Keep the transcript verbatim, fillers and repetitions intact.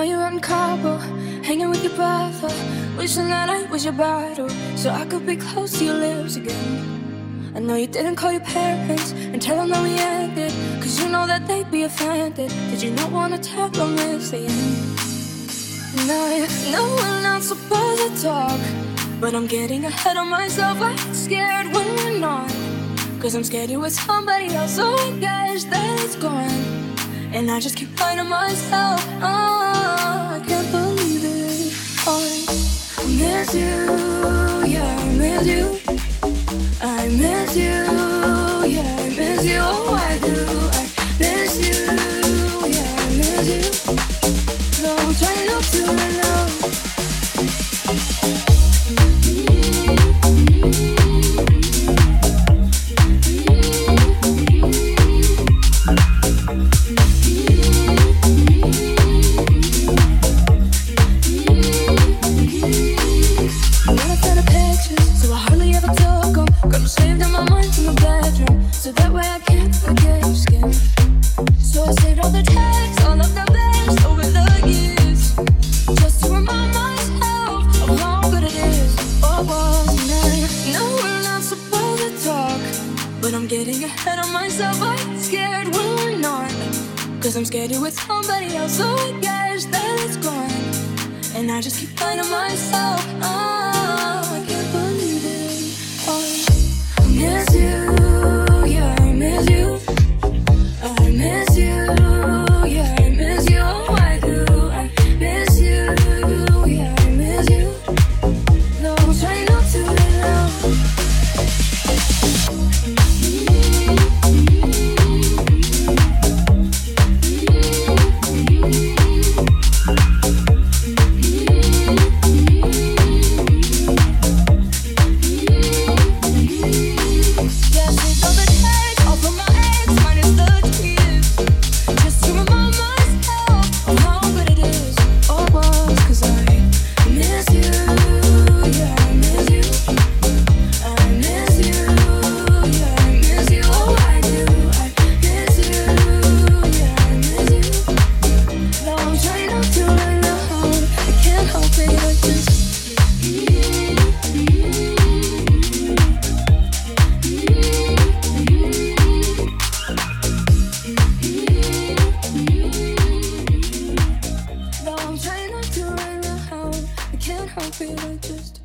know you're out in Cabo, hanging with your brother, wishing that I was your bridal, so I could be close to your lips again. I know you didn't call your parents and tell them that we ended, cause you know that they'd be offended. Did you not wanna tell them it's the end? And I know we're not supposed to talk, but I'm getting ahead of myself. I get scared when we're not, cause I'm scared you're with somebody else. So I guess that it's gone, and I just keep lying to myself. Oh, I can't believe it. Oh, I miss you, yeah, I miss you. I miss you, yeah, I miss you. Oh, I do. I miss you, yeah, I miss you. No, I'm trying not to let go. I'm scared you're with somebody else, so I guess that it's gone, and I just keep lying to myself. Oh, I can't believe it. Oh, I miss you, yeah, I miss you. I miss you, yeah, I miss you. Oh, I do. I miss you, yeah, I miss you. No, I'm trying not to let go. Help it, I just